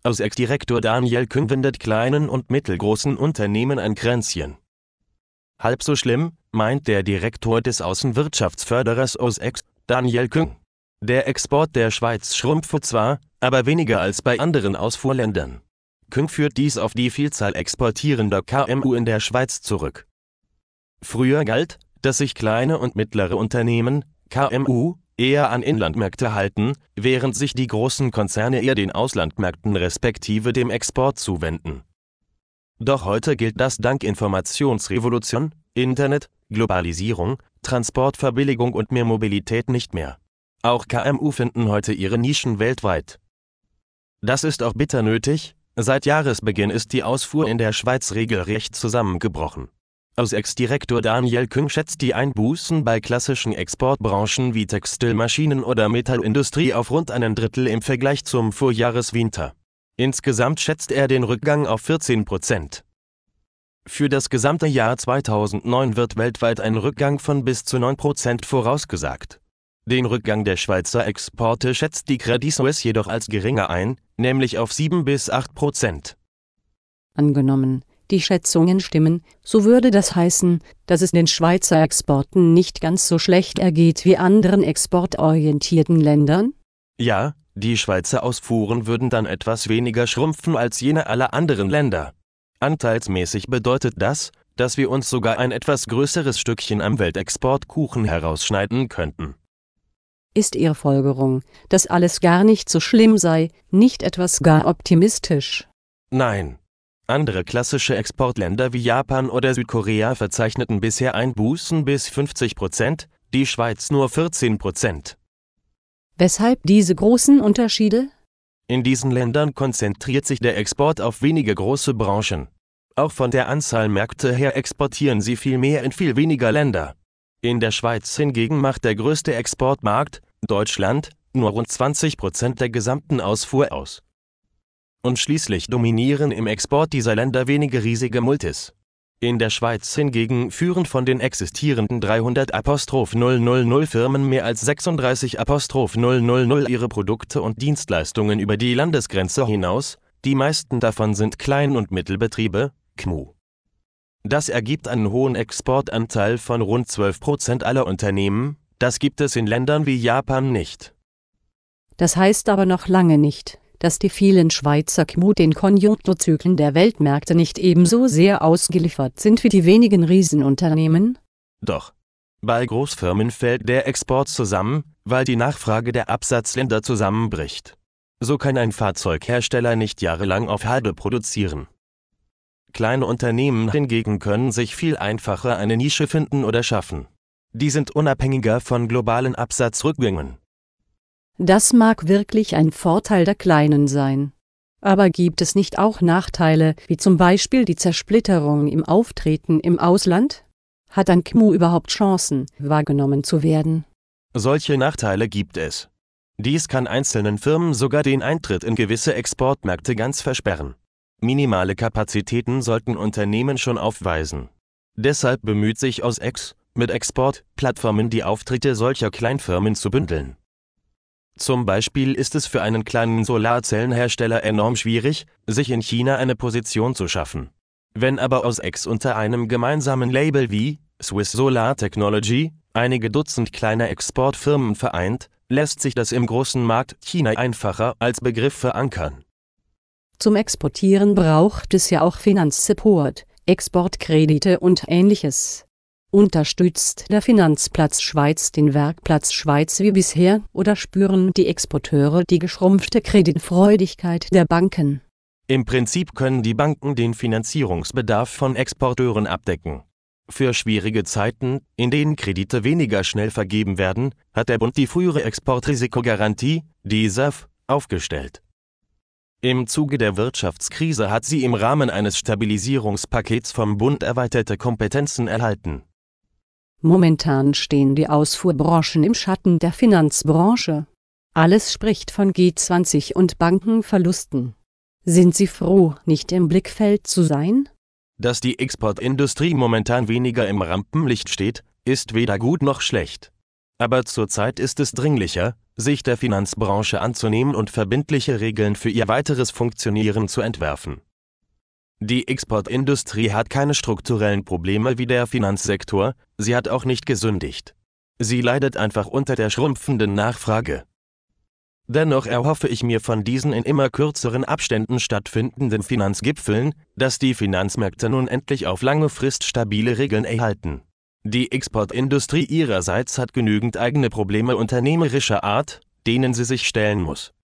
Aus Ex-Direktor Daniel Küng windet kleinen und mittelgroßen Unternehmen ein Kränzchen. Halb so schlimm, meint der Direktor des Außenwirtschaftsförderers aus Ex, Daniel Küng. Der Export der Schweiz schrumpfe zwar, aber weniger als bei anderen Ausfuhrländern. Küng führt dies auf die Vielzahl exportierender KMU in der Schweiz zurück. Früher galt, dass sich kleine und mittlere Unternehmen, KMU, eher an Inlandmärkte halten, während sich die großen Konzerne eher den Auslandmärkten respektive dem Export zuwenden. Doch heute gilt das dank Informationsrevolution, Internet, Globalisierung, Transportverbilligung und mehr Mobilität nicht mehr. Auch KMU finden heute ihre Nischen weltweit. Das ist auch bitter nötig, seit Jahresbeginn ist die Ausfuhr in der Schweiz regelrecht zusammengebrochen. Aus Ex-Direktor Daniel Küng schätzt die Einbußen bei klassischen Exportbranchen wie Textilmaschinen oder Metallindustrie auf rund 1/3 im Vergleich zum Vorjahreswinter. Insgesamt schätzt er den Rückgang auf 14%. Für das gesamte Jahr 2009 wird weltweit ein Rückgang von bis zu 9% vorausgesagt. Den Rückgang der Schweizer Exporte schätzt die Credit Suisse jedoch als geringer ein, nämlich auf 7 bis 8%. Angenommen, die Schätzungen stimmen, so würde das heißen, dass es den Schweizer Exporten nicht ganz so schlecht ergeht wie anderen exportorientierten Ländern? Ja, die Schweizer Ausfuhren würden dann etwas weniger schrumpfen als jene aller anderen Länder. Anteilsmäßig bedeutet das, dass wir uns sogar ein etwas größeres Stückchen am Weltexportkuchen herausschneiden könnten. Ist Ihre Folgerung, dass alles gar nicht so schlimm sei, nicht etwas gar optimistisch? Nein. Andere klassische Exportländer wie Japan oder Südkorea verzeichneten bisher Einbußen bis 50%, die Schweiz nur 14%. Weshalb diese großen Unterschiede? In diesen Ländern konzentriert sich der Export auf wenige große Branchen. Auch von der Anzahl Märkte her exportieren sie viel mehr in viel weniger Länder. In der Schweiz hingegen macht der größte Exportmarkt, Deutschland, nur rund 20% der gesamten Ausfuhr aus. Und schließlich dominieren im Export dieser Länder wenige riesige Multis. In der Schweiz hingegen führen von den existierenden 300.000 Firmen mehr als 36.000 ihre Produkte und Dienstleistungen über die Landesgrenze hinaus, die meisten davon sind Klein- und Mittelbetriebe, KMU. Das ergibt einen hohen Exportanteil von rund 12% aller Unternehmen, das gibt es in Ländern wie Japan nicht. Das heißt aber noch lange nicht, dass die vielen Schweizer KMU den Konjunkturzyklen der Weltmärkte nicht ebenso sehr ausgeliefert sind wie die wenigen Riesenunternehmen? Doch. Bei Großfirmen fällt der Export zusammen, weil die Nachfrage der Absatzländer zusammenbricht. So kann ein Fahrzeughersteller nicht jahrelang auf Halde produzieren. Kleine Unternehmen hingegen können sich viel einfacher eine Nische finden oder schaffen. Die sind unabhängiger von globalen Absatzrückgängen. Das mag wirklich ein Vorteil der Kleinen sein. Aber gibt es nicht auch Nachteile, wie zum Beispiel die Zersplitterung im Auftreten im Ausland? Hat ein KMU überhaupt Chancen, wahrgenommen zu werden? Solche Nachteile gibt es. Dies kann einzelnen Firmen sogar den Eintritt in gewisse Exportmärkte ganz versperren. Minimale Kapazitäten sollten Unternehmen schon aufweisen. Deshalb bemüht sich aus Ex, mit Exportplattformen die Auftritte solcher Kleinfirmen zu bündeln. Zum Beispiel ist es für einen kleinen Solarzellenhersteller enorm schwierig, sich in China eine Position zu schaffen. Wenn aber aus Ex unter einem gemeinsamen Label wie Swiss Solar Technology einige Dutzend kleiner Exportfirmen vereint, lässt sich das im großen Markt China einfacher als Begriff verankern. Zum Exportieren braucht es ja auch Finanzsupport, Exportkredite und Ähnliches. Unterstützt der Finanzplatz Schweiz den Werkplatz Schweiz wie bisher oder spüren die Exporteure die geschrumpfte Kreditfreudigkeit der Banken? Im Prinzip können die Banken den Finanzierungsbedarf von Exporteuren abdecken. Für schwierige Zeiten, in denen Kredite weniger schnell vergeben werden, hat der Bund die frühere Exportrisikogarantie, die SAF, aufgestellt. Im Zuge der Wirtschaftskrise hat sie im Rahmen eines Stabilisierungspakets vom Bund erweiterte Kompetenzen erhalten. Momentan stehen die Ausfuhrbranchen im Schatten der Finanzbranche. Alles spricht von G20 und Bankenverlusten. Sind Sie froh, nicht im Blickfeld zu sein? Dass die Exportindustrie momentan weniger im Rampenlicht steht, ist weder gut noch schlecht. Aber zurzeit ist es dringlicher, sich der Finanzbranche anzunehmen und verbindliche Regeln für ihr weiteres Funktionieren zu entwerfen. Die Exportindustrie hat keine strukturellen Probleme wie der Finanzsektor, sie hat auch nicht gesündigt. Sie leidet einfach unter der schrumpfenden Nachfrage. Dennoch erhoffe ich mir von diesen in immer kürzeren Abständen stattfindenden Finanzgipfeln, dass die Finanzmärkte nun endlich auf lange Frist stabile Regeln erhalten. Die Exportindustrie ihrerseits hat genügend eigene Probleme unternehmerischer Art, denen sie sich stellen muss.